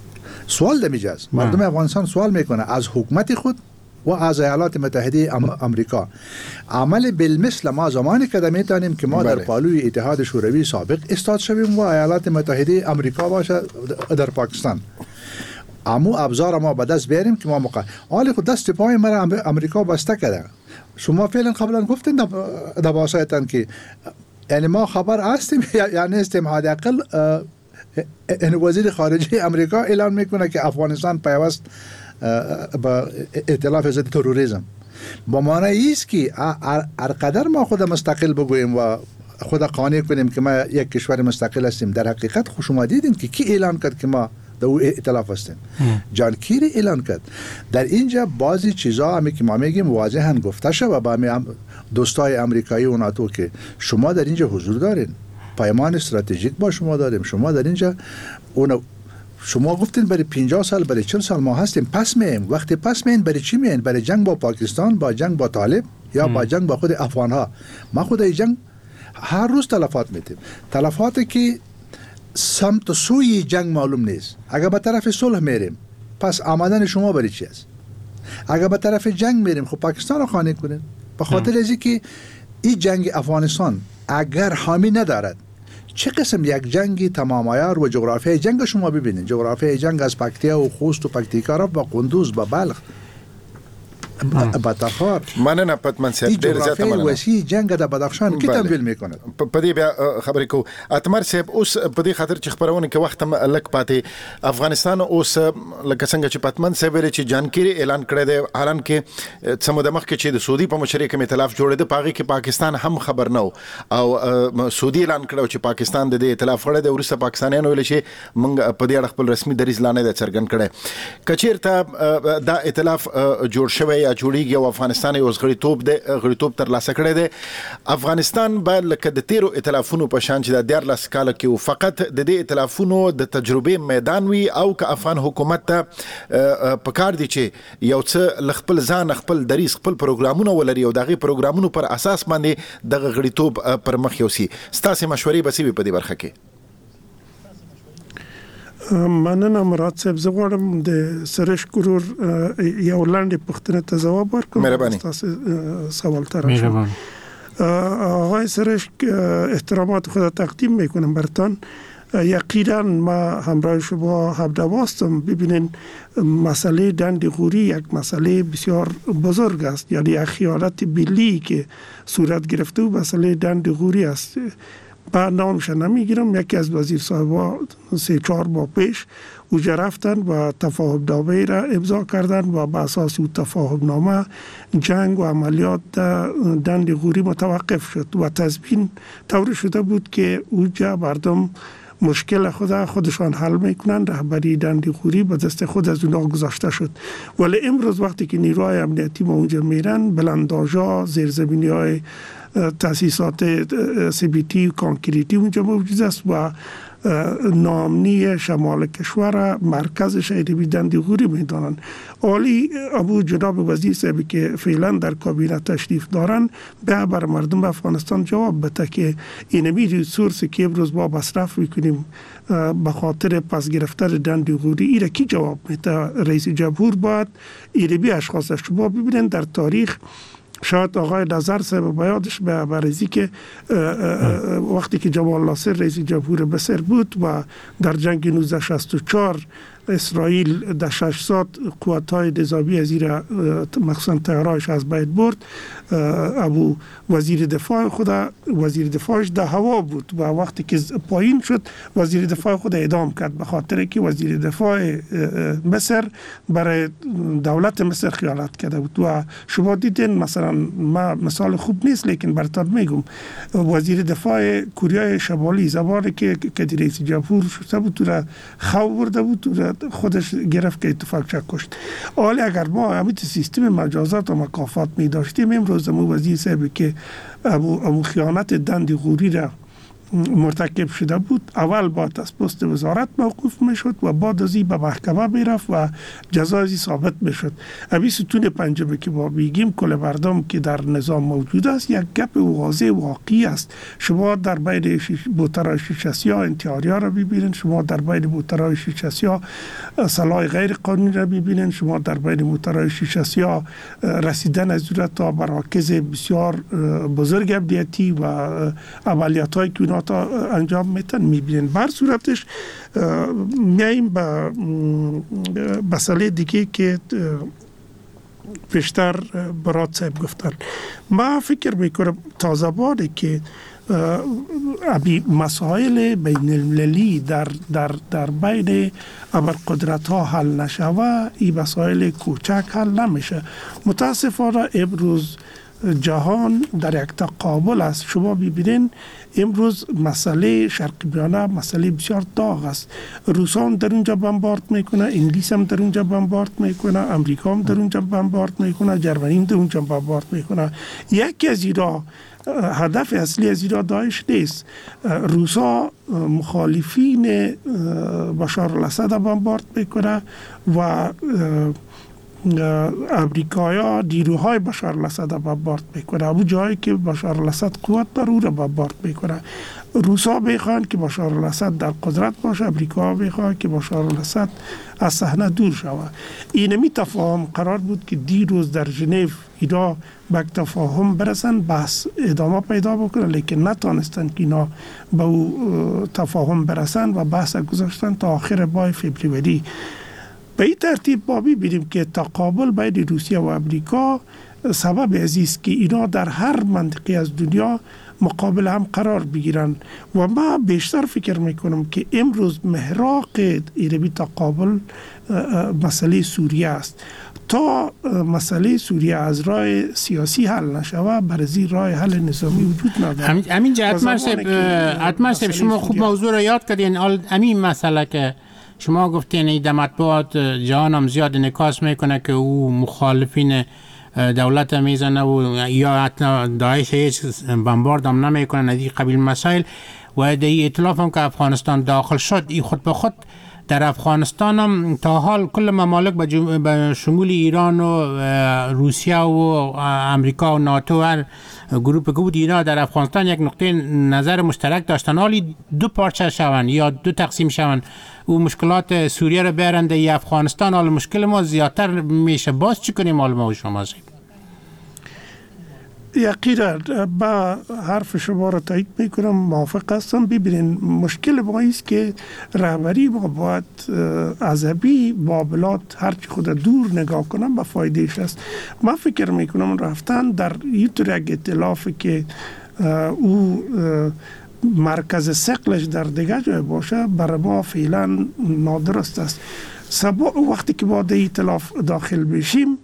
سوال دمیجاست مردم افغانستان سوال میکنه از حکومت خود و از ایالات متحده آمریکا عمل بالمثل ما زمانی که میتونیم که ما در پالوی اتحاد شوروی سابق استاد شویم و ایالات متحده آمریکا باشه در پاکستان امو ابزار ما به دست بیاریم که ما حالی خود دست پای مرا امریکا بسته کرده. شما فعلا قبلا گفتین در واسطن که یعنی ما خبر هستیم یا نیستیم. حداقل وزیر خارجه امریکا اعلان میکنه که افغانستان پیوست با ائتلاف ضد تروریسم. با معنی است که هر قدر ما خود مستقل بگوییم و خود قانع کنیم که ما یک کشور مستقل هستیم، در حقیقت خوش شما دیدین که کی اعلان کرد که ما در او ائتلاف هستیم؟ جان کیری اعلان کرد. در اینجا بعضی چیزا همی که ما میگیم واضحاً گفته شد و با دوستای امریکایی و ناتو که شما در اینجا حضور دارین، پیمان استراتژیک با شما داریم، شما در اینجا شما گفتین برای 50 سال برای 40 سال ما هستیم، پس میایم. وقتی پس میایم برای چی میایم؟ برای جنگ با پاکستان، با جنگ با طالب یا با جنگ با خود افغان ها؟ ما خود این جنگ هر روز تلفات میتیم، تلفاتی که سمت سوی جنگ معلوم نیست. اگر به طرف صلح میریم پس آمدن شما برای چی است؟ اگر به طرف جنگ میریم خب پاکستان رو خانه کنین. به خاطر ازی که این جنگ افغانستان اگر حامی ندارد، چه قسم یک جنگی تمام عیار و جغرافیای جنگ شما ببینید. جغرافیای جنگ از پکتیا و خوست و پکتیکا با قندوز با بلخ با تخار
مننه پتمن صاحب ډیر زیاته مننه.
وسیع جنگ د بدخشان کی تمویل میکنه.
په دې بیا خبرې کو اتمر صاحب اوس په دې خاطر چې خبرونه کې وخت لک پاتې افغانستان اوس لکه څنګه چې پتمن صاحب لري چې جانکيري اعلان کړی دی، حالان کې سمو د مخ کې چې د سعودي په مشرۍ کې ائتلاف جوړې ده پاغي کې پاکستان هم خبر نه او سعودي اعلان کړو چې پاکستان د دې ائتلاف غړی دی. ورسره پاکستانیان ویل شي موږ په دې اړه خپل رسمي دریځ لانه د څرګند کړي. کچیرته دا ائتلاف جوړ شوی یا جوړیږي او افغانستان یو غړیتوب تر لاسه کړی دی. افغانستان به لکه د تیرو ائتلافونو په شان چې د 14 کال کې فقط د دې ائتلافونو د تجربې میدان وي او که افغان حکومت ته پکار دي چې یو څه خپل ځان خپل دریس خپل پروګرامونه ولري او دغه پروګرامونو پر اساس باندې دغه غړیتوب پر مخ یوسي. ستاسو مشورې به سی په دې برخه کې؟
مننه مراد صاحب. زه غواړم د سرش کورور یو لاندې پوښتنه ته ځواب ورکړم.
مهرباني.
تاسو سوال تر آقای سرش احترامات خود تقدیم میکنم برتان. یقینا ما همراه شما همدم هستم. ببینین مسئله دند غوری یک مسئله بسیار بزرگ است، یعنی یک خیانت ملی که صورت گرفته و مسئله دند غوری است. با نامش نمیگیرم، یکی از وزیر صاحبا 3-4 ماه پیش اوجا رفتن و تفاهم نامه را امضا کردن و با اساس اون تفاهم نامه جنگ و عملیات دند غوری متوقف شد و تضمین طوری شده بود که اوجا مردم مشکل خودشان حل میکنن. رهبری دند غوری به دست خود از اونها گذاشته شد. ولی امروز وقتی که نیروهای امنیتی ما اونجا میرن، بلنداژا، زیرزمینی‌های تاسیسات CBT و کانکریتی اونجا موجود است و نامنی شمال کشور مرکزش ایدبی دند غوری میدانند. عالی ابو جناب وزیر صاحبی که فعلا در کابینه تشریف دارن به بر مردم افغانستان جواب بده که اینمی ریسورس که امروز ما مصرف میکنیم به خاطر پس گرفتن دند غوری ایره کی جواب میده؟ رئیس جمهور باید ایدبی اشخاص. شما ببینید در تاریخ شاید آقای نظر صاحب بیادش به برزی که وقتی که جمال ناصر رئیس جمهور مصر بود و در جنگ 1964 اسرائیل در 6 ساعت قوت‌های نظامی از زیر مخصوصا طیاره‌اش از بین برد، ابو وزیر دفاع خود وزیر دفاعش در هوا بود و وقتی که پایین شد وزیر دفاع خود اعدام کرد به خاطر که وزیر دفاع مصر برای دولت مصر خیانت کرده بود. و شما دیدین مثلا ما مثال خوب نیست لیکن براتون میگم وزیر دفاع کره شمالی زمانی که رئیس جمهور شده بود تو را خو برده بود خودش گرفت که اتفاق چه کشت. حالی اگر ما همین سیستم مجازات و مکافات می داشتیم امروز مو وزیر صاحب که امو خیانت دند غوری را مرتکب شده بود اول باید از پست وزارت موقوف میشد و بعد از این به محکمه میرفت و جزایی ثابت میشد. ابی ستون پنجم که ما بگیم کل مردم که در نظام موجود است یک گپ واضح واقعی است. شما در بین بوترهای شیشه‌سیاه انتحاری‌ها را ببینید، شما در بین بوترهای شیشه‌سیاه سلاح غیر قانونی را ببینید، شما در بین بوترهای شیشه‌سیاه رسیدن از صورت تا مراکز بسیار بزرگ امنیتی و عملیات‌هایی که اونا تا انجام میتن میبینید. بر صورتش میاییم به مسئله دیگه که بیشتر برات صاحب گفتن. ما فکر میکنم تا زمانی که ابی مسائل بین المللی در بین ابرقدرت ها حل نشوه، این مسائل کوچک حل نمیشه. متاسفانه امروز جهان در یک تقابل است. شما ببینید امروز مسئله شرق میانه مسئله بسیار داغ است. روسان در اونجا بمبارد میکنه، انگلیس هم در اونجا بمبارد میکنه، امریکا هم در اونجا بمبارد میکنه، جرمنی هم در اونجا بمبارد میکنه. یکی از اینا هدف اصلی از اینا داعش نیست. روسا مخالفین بشار الاسد بمبارد میکنه و امریکایا نیروهای بشار الاسد بمبارد میکنه. اون جایی که بشار الاسد قوت داره او را بمبارد میکنه. روسا میخوان که بشار الاسد در قدرت باشه، امریکا میخوان که بشار الاسد از صحنه دور شود. اینمی تفاهم قرار بود که دیروز در ژنو اینا به تفاهم برسن، بحث ادامه پیدا بکنه، لیکن نتونستن که اینا به او تفاهم برسن و بحث گذاشتن تا آخر ماه فوریه. به این ترتیب ما می‌بینیم که تقابل بین روسیه و امریکا سبب عزیز که اینا در هر منطقه از دنیا مقابل هم قرار بگیرن و ما بیشتر فکر میکنم که امروز محراق ایربی تقابل مسئله سوریه است. تا مسئله سوریه از راه سیاسی حل نشوه، برای راه حل نظامی وجود نداره.
همین جهت مرسب شما خوب موضوع را یاد کردین. همین مسئله که شما گفتین در مطبوعات جهان هم زیاد انعکاس میکنه که او مخالفین دولت میزنه و یا حتی داعش هیچ بمبارد هم نمیکنه ندی قبیل مسائل و در ائتلاف هم که افغانستان داخل شد، ای خود به خود در افغانستان هم تا حال کل ممالک به شمول ایران و روسیه و امریکا و ناتو هر گروپ که بود اینا در افغانستان یک نقطه نظر مشترک داشتن. حالی دو پارچه شون یا دو تقسیم شون و مشکلات سوریه رو بیارن در افغانستان، حال مشکل ما زیادتر میشه. باز چی کنیم حال ما و شما زید؟
یقینا با حرف شما را تایید میکنم، موافق هستم. ببینین مشکل ما است که رهبری ما باید عصبی معاملات هرچی خود دور نگاه کنم به فایدهش است. من فکر میکنم رفتن در یک ائتلاف که او مرکز ثقلش در دیگه جای باشه برای ما فعلا نادرست است. وقتی که با در ائتلاف داخل بشیم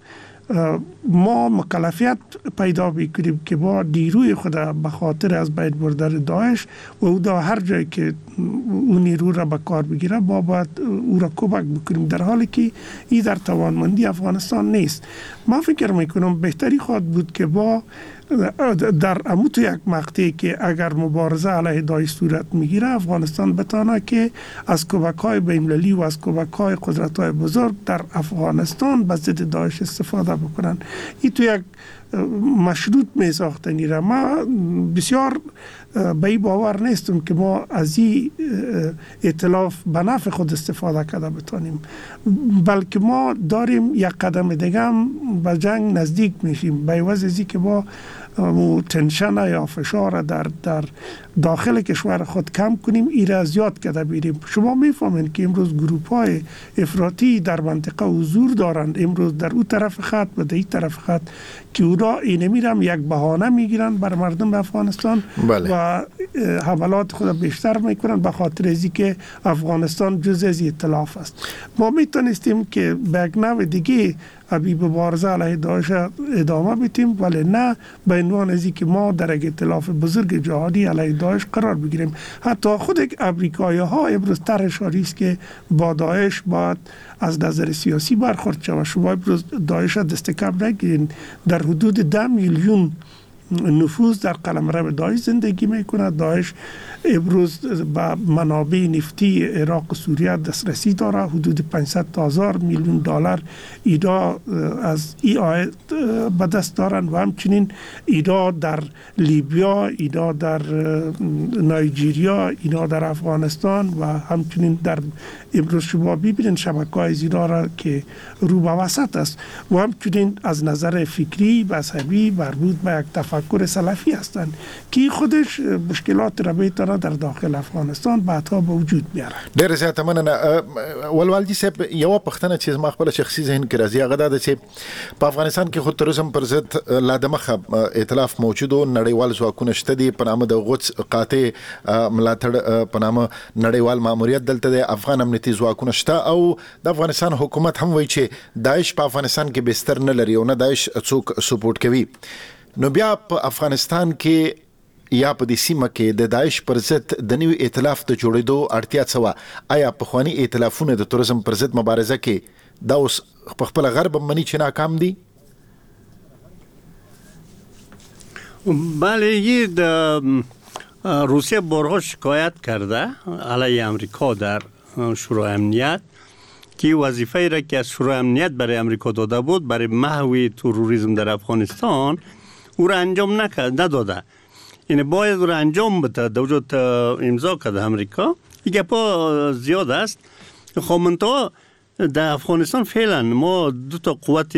ما مکلفیت پیدا بکنیم که با نیروی خود به خاطر از بین بردن داعش و او در هر جایی که اون نیرو را به کار بگیره ما باید او را کمک بکنیم، در حالی که این در توانمندی افغانستان نیست. من فکر میکنم بهتری خواهد بود که با در اموت یک مقطعی که اگر مبارزه علیه داعش صورت میگیره افغانستان بتانه که از کمک‌های بین‌المللی و از کمک‌های قدرت‌های بزرگ در افغانستان به ضد داعش استفاده بکنن. این تو یک مشروط می ساختنی را ما بسیار به این باور نیستم که ما از این ائتلاف به نفع خود استفاده کرده بتانیم، بلکه ما داریم یک قدم دیگه هم به جنگ نزدیک میشیم به عوض از که ما تنشن یا فشار در داخل کشور خود کم کنیم، ایره زیاد کرده بیریم. شما میفهمین که امروز گروپ های افراطی در منطقه حضور دارند، امروز در اون طرف خط و در این طرف خط، که اونا اینه میرم یک بهانه میگیرن بر مردم افغانستان و حملات خود بیشتر میکنن به خاطر ازی که افغانستان جزء از ائتلاف است. ما میتونستیم که به یک نوع دیگه ابی مبارزه علیه داعش ادامه بدیم، ولی نه به عنوان ازی که ما در یک ائتلاف بزرگ جهانی علیه داعش قرار بگیریم. حتی خود امریکایی ها امروز طرحشاری است که با داعش باید از نظر سیاسی برخورد شود. شما امروز داعش دست کم نگیرین، در حدود 10 میلیون نفوذ در قلمرو داعش زندگی میکنه. داعش امروز با منابع نفتی عراق و سوریه دسترسی داره. حدود 500 تا 1000 میلیون دلار ایدا از ای آید به دست دارن و همچنین ایدا در لیبیا، ایدا در نایجیریا، ایدا در افغانستان و همچنین در امروز شما ببینید شبکه‌های زیرا را که رو به وسط است و همچنین از نظر فکری مذهبی مربوط به یک تفکر سلفی هستند که خودش مشکلات را میتونه در داخل افغانستان بعدها به وجود بیاره.
ډېر زیاته مننه. ولوالدي صاحب یو پښتنه چې ما خپل شخصي ذهن کې راځي هغه دا چې په افغانستان کې خو تروریزم پر ضد لا دمخه ائتلاف موجود او نړیوال ځواکونه شته دي په نامه د غوڅ قاطع ملاتړ په نامه نړیوال ماموریت دلته د افغان امنیتي ځواکونه شته او د افغانستان حکومت هم وایي چې داعش په افغانستان کې بستر نه لري او نه داعش څوک سپورټ کوي. نو بیا په افغانستان کې یا په دې سیمه کې د داعش پر ضد د نوي ائتلاف د جوړېدو اړتیا څه وه؟ آیا پخواني ائتلافونه د تروریزم پر ضد مبارزه کې دا اوس په خپله غرب مني چې ناکام دي؟
بله، یه روسیه بارها شکایت کرده علیه امریکا در شورای امنیت که وظیفه را که از شورای امنیت برای امریکا داده بود برای محو تروریسم در افغانستان او را انجام نداده. این باید او را انجام بده. در وجود امضا کرده امریکا. این گپا زیاد است. خب منتها در افغانستان فعلا ما دو تا قوت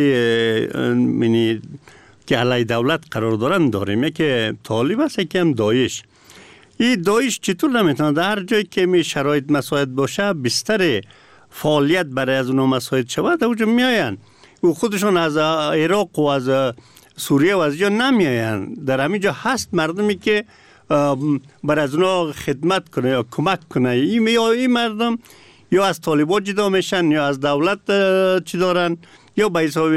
که علیه دولت قرار دارن داریم. یکی طالب است، یکی هم داعش. این داعش چطور نمیتونه در هر جایی که می شرایط مساعد باشه بستر فعالیت برای از اونها مساعد شود در وجود میآیند و خودشون از عراق و از سوریه و از جا نمیآیند. در همین جا هست مردمی که برای از اونها خدمت کنه یا کمک کنه. این مردم یا از طالبان جدا میشن یا از دولت چی دارن یا به حساب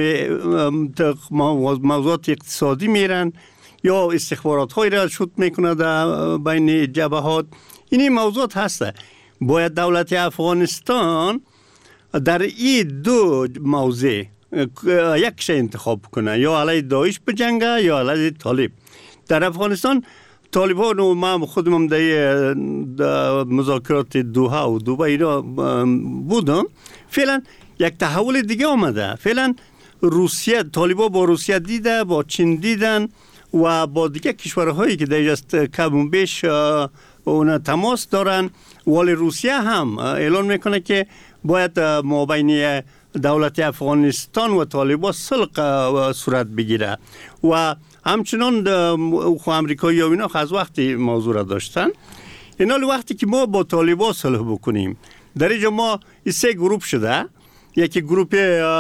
موضوعات اقتصادی میرن یا استخبارات هایی را شوت میکنه در بین جبهات. این موضوعات هسته. باید دولت افغانستان در این دو موضع یک شی انتخاب کنه، یا علیه داعش بجنگه یا علیه طالب. در افغانستان طالبان و من خودم در مذاکرات دوحه و دبی را بودم، فعلا یک تحول دیگه آمده. فعلا روسیه، طالبان با روسیه دیده، با چین دیدن و با دیگه کشورهایی که در جست کم بیش اون تماس دارن. ولی روسیه هم اعلان میکنه که باید مابین دولت افغانستان و طالبان صلح صورت بگیره و همچنان امریکایی ها اینا از وقتی موضوع را داشتن. اینا وقتی که ما با طالبان صلح بکنیم، در اینجا ما سه گروه شده. یکی گروه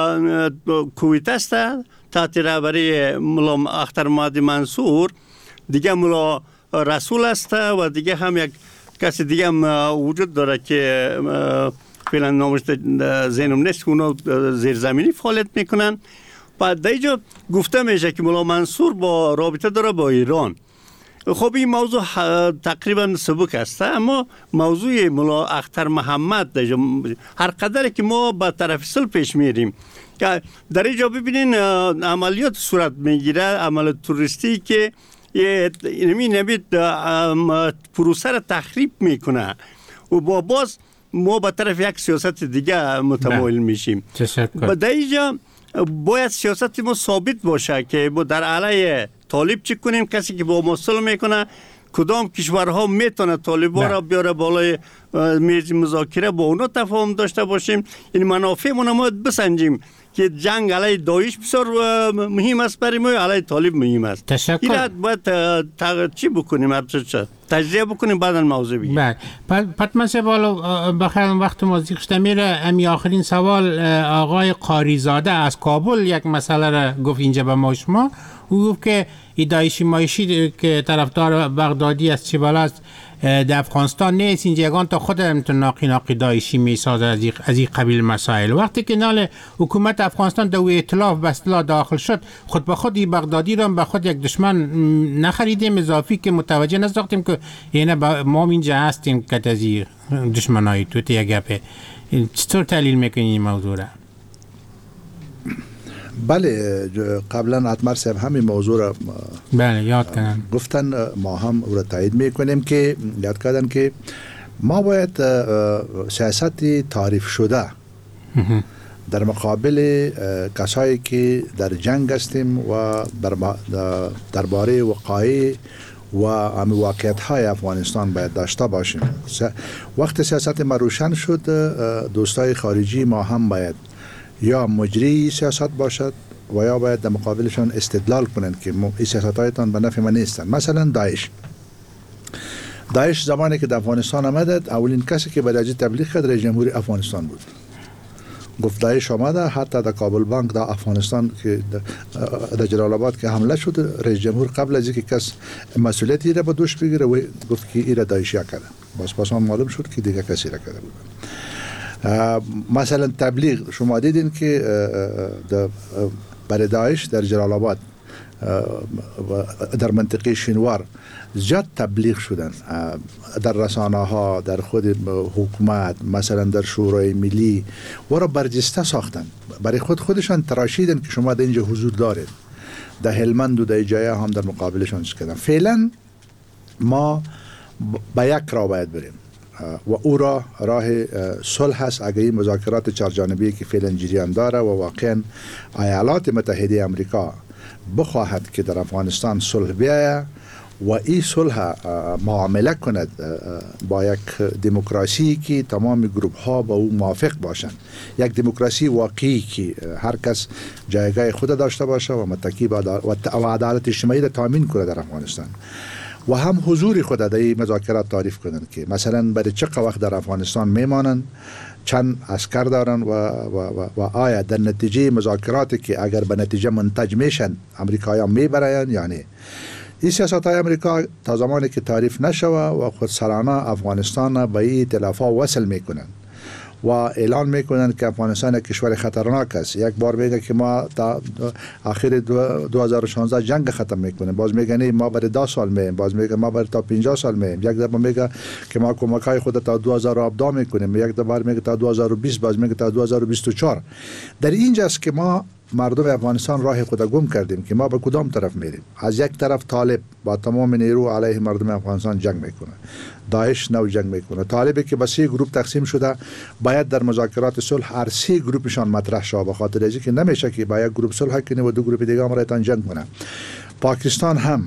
کویت است تحت رهبری ملا اختر مهدی منصور، دیگه ملا رسول است و دیگه هم یک کسی دیگه هم وجود داره که فعلا نامش ذهنم نیست. اونا زیرزمینی فعالیت میکنن. بعد در اینجا گفته میشه که ملا منصور با رابطه داره با ایران. خب این موضوع تقریبا سبک است، اما موضوع ملا اختر محمد هر قدر که ما با طرف صلح پیش میریم که در اینجا ببینین عملیات صورت میگیره، عملیات توریستی که نبید پروسه را تخریب میکنه و با باز ما به طرف یک سیاست دیگه متمایل میشیم. در اینجا باید سیاست ما ثابت باشه که ما در علیه طالب چی کنیم. کسی که با ما صلح میکنه، کدام کشورها میتونه طالبان را بیاره بالای میز مذاکره، با اونا تفاهم داشته باشیم. این منافع ما بسنجیم که جنگ علیه داعش بسیار مهم است برای ما، علیه طالب مهم است.
تشکر.
باید چی بکنیم؟ تجزیه بکنیم بعداً موضوع بگیم.
بله. پتمن سوالو بخیر وقت ما زیخشته میره. امی آخرین سوال آقای قاریزاده از کابل یک مسئله را گفت اینجا به ما شما. او گفت که داعشی مایشی که طرفدار بغدادی است چه بالاست در افغانستان نیست، اینجا یگان تا خود ناقی داعشی میسازه از این قبیل مسائل. وقتی که نال حکومت افغانستان در ائتلاف به اصطلاح داخل شد، خود به خود این بغدادی را به خود یک دشمن نخریدیم اضافی که متوجه نساختیم که یعنی ما اینجا هستیم که از این دشمنای تو یک گپه. چطور تحلیل میکنی این موضوع را؟
بله قبلا اتمر صاحب همین موضوع را
بله یاد کردن
گفتن، ما هم او را تایید میکنیم که یاد کردن که ما باید سیاست تعریف شده در مقابل کسایی که در جنگ هستیم و درباره وقایع و واقعیت های افغانستان باید داشته باشیم. وقت سیاست ما روشن شد، دوستای خارجی ما هم باید یا مجری سیاست باشد و یا باید در مقابلشان استدلال کنند که این سیاست هایتان به نفع ما نیستند. مثلا داعش زمانی که در افغانستان آمد، اولین کسی که برای تبلیغ کرد رئیس جمهور افغانستان بود. گفت داعش آمده، حتی در کابل بانک در افغانستان که در جلال آباد که حمله شد، رئیس جمهور قبل از اینکه کس مسئولیتی را به دوش بگیره و گفت که این را داعشی کرده. باز معلوم شد که دیگه کسی را کرده بود. مثلا تبلیغ شما دیدین که برای داعش در جلال آباد در منطقه شینوار زیاد تبلیغ شدن در رسانه ها، در خود حکومت، مثلا در شورای ملی و را برجسته ساختن، برای خودشان تراشیدن که شما در اینجا حضور دارید. در هلمند و در جایه هم در مقابلشان کردن. فعلا ما با یک راه باید بریم و او راه صلح است. اگر این مذاکرات چهارجانبی که فعلا جریان داره و واقعا ایالات متحده آمریکا بخواهد که در افغانستان صلح بیاید و این صلح معامله کند با یک دموکراسی که تمام گروه ها با او موافق باشند، یک دموکراسی واقعی که هر کس جایگاه خود داشته باشه و متکی و عدالت اجتماعی را تامین کنه در افغانستان و هم حضور خود در این مذاکرات تعریف کنند که مثلا برای چه وقت در افغانستان میمانند، چند عسکر دارن و آیا در نتیجه مذاکراتی که اگر به نتیجه منتج میشن امریکایان میبرند. یعنی این سیاست های امریکا تا زمانی که تعریف نشوه و خود سرانه افغانستان به این ائتلافا وصل میکنن و اعلان میکنن که افغانستان یک کشور خطرناک است. یک بار میگه که ما تا آخر 2016 جنگ ختم میکنیم، باز میگه ما برای 10 سال میم، باز میگه ما برای تا 50 سال میم، یک دفعه میگه که ما کمکای خود تا 2017 میکنیم، یک دفعه میگه تا 2020، باز میگه تا 2024. در اینجاست که ما مردم افغانستان راه خود گم کردیم که ما به کدام طرف میریم. از یک طرف طالب با تمام نیرو علیه مردم افغانستان جنگ میکنه، داعش نو جنگ میکنه. طالبی که به 3 گروه تقسیم شده باید در مذاکرات صلح هر 3 گروهشان مطرح شه، به خاطر اینکه نمیشه که با یک گروه صلح کنه و 2 گروه دیگه هم رایتان جنگ کنه. پاکستان هم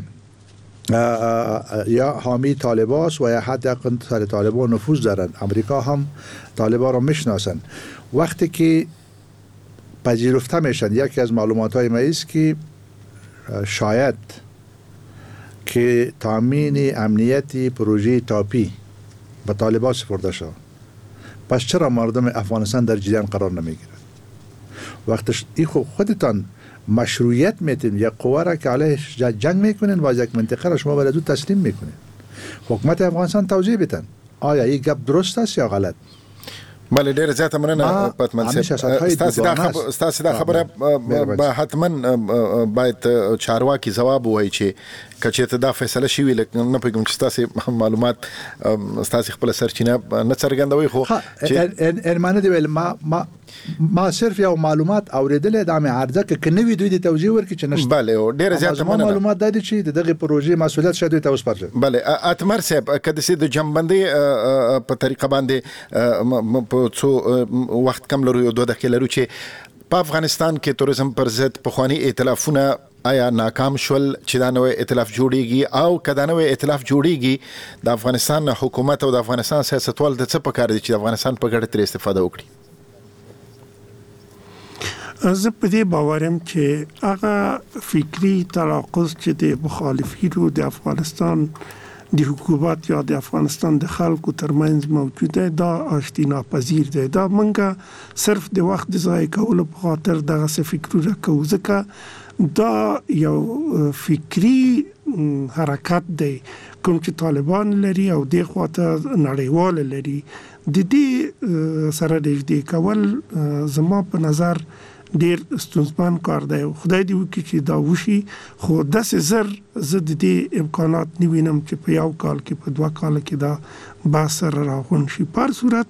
یا حامی طالباست و یا حداقل سر طالبان نفوذ دارند. امریکا هم طالبان را میشناسند. وقتی که پذیرفته میشن، یکی از معلومات های ما است که شاید که تامین امنیتی پروژه تاپی به طالبان سپرده شد، پس چرا مردم افغانستان در جریان قرار نمیگیرند؟ وقتی این خودتان مشروعیت میتین یک قوه را که علیهش جنگ میکنین و از یک منطقه را شما برای دو تسلیم میکنین، حکومت افغانستان توضیح بدن آیا این گپ درست است یا غلط؟
بله ډیر زیاته مننه پتمن صاحب. ستاسو دا خبره به حتما باید چارواکي جواب وایي چې کچېته دا فیصله شوی لکه نه پېږم چې ستاسو معلومات ستاسو خپل سرچینه نه څرګندوي خو
ارمانه دی ویل ما صرف یو معلومات اوریدل د امه عرضه کې نوې دوی د توجیه ورکړي چې نشته.
بله ډیر زیاته مننه.
معلومات د دې چې دغه پروژې مسولیت شته تاسو پرځه.
بله اتمر صاحب کده سي د جنبندي په طریقه باندې په څو وخت کم لرو 2 دقیقې لرو چې په افغانستان کې توریزم پر ضد پخوانی ائتلافونه آیا ناکام شول چې دا نوې ائتلاف جوړیږي او کدا نوې ائتلاف جوړیږي د افغانستان حکومت او د افغانستان سیاستوال د څه په کار دي چې د افغانستان په ګټه تر استفاده وکړي؟
زه په دې باورم چې هغه فکری تناقض چې د مخالفینو د افغانستان د حکومت یا د افغانستان د خلکو ترمنځ موجوده دا آشتی ناپذیر دی. دا منګه صرف د وخت د ضایع کولو په خاطر دغه څه فکرونه کوو، ځکه دا یو فکری حرکت دی کوم چې طالبان لري او د خواته نړیوال لري. د دې سره نږدې کول زما په نظر ډیر ستونزمن کار دی. خدای دې وکړي چې دا وشي، خو داسې زر زه د دې امکانات نه وینم چې په 1 کال کې په 2 کال کې دا بحث سره راغون شي. په هر صورت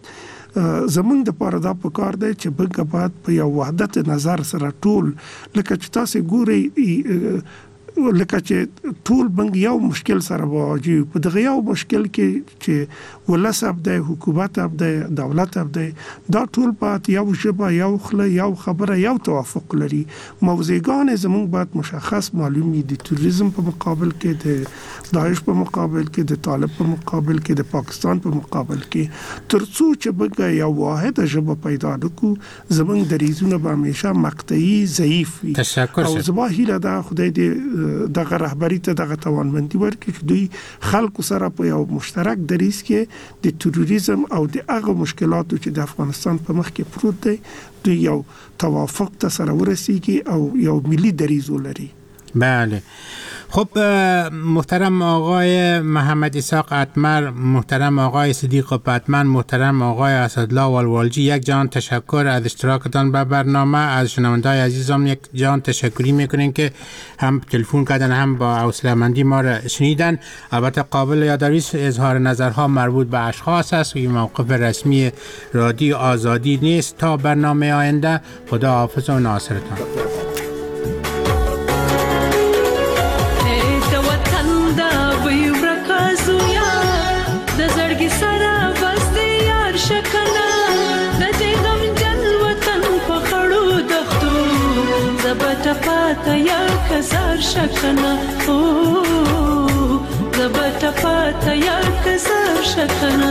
زمونږ د پاره دا پکار دی چې بګه بعد په یو وحدت نظر سره ټول لکه چې تاسو ګوري لکه چې ټول بنګ یو مشکل سره واجب په دغه یو مشکل کې چې ولسب د حکومت اب د دولت اب دا ټول په یو شبه یو خله یو خبره یو توافق لري موضوعګان زموږ باید مشخص معلومي دي توریزم په مقابل کې د داعش په مقابل کې د طالب په مقابل کې د پاکستان په مقابل کې ترڅو چې بګه یو واحد شبه پیدا وکړو زموږ دریزونه به همیشه مقطعي ضعیف وي او زما هیله ده خدای دې دغه رهبری ته دغه توانمندي ورکړي چې دوی خلکو سره په یو مشترک دریز کې د تروریزم او د هغه مشکلاتو چې د افغانستان په مخ کې پروت دی دوی یو توافق ته سره ورسیږي او یو ملي دریز ولري.
بله خب محترم آقای محمد اسحاق اتمر، محترم آقای صدیق پتمن، محترم آقای اسدالله والوالجی، یک جان تشکر از اشتراکتان به برنامه. از شنونده‌های عزیزم یک جان تشکری میکنیم که هم تلفن کردن هم با حوصله‌مندی ما را شنیدن. البته قابل یادآوری اظهار نظرها مربوط به اشخاص است و موقف رسمی رادیو آزادی نیست. تا برنامه آینده، خدا حافظ و ناصرتان.
یا کزار شکنا او زبط پاتا یا کزار شکنا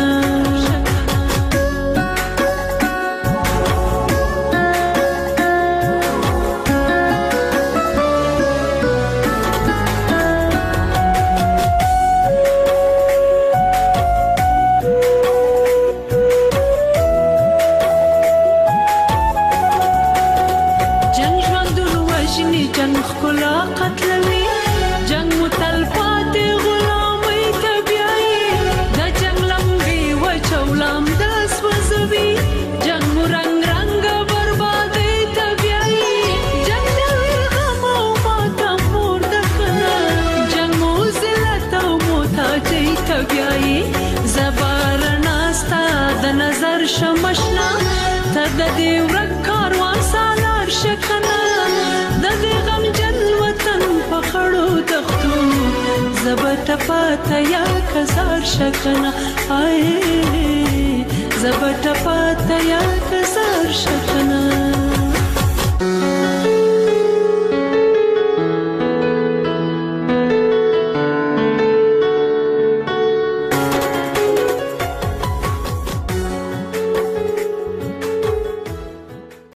شمشنا تد دې ورک کاروان سالار شکنا د دې غم جن وطن په خړو دښتو زبټ پاته یا کزار شکنا آی زبټ پاته یا کزار شکنا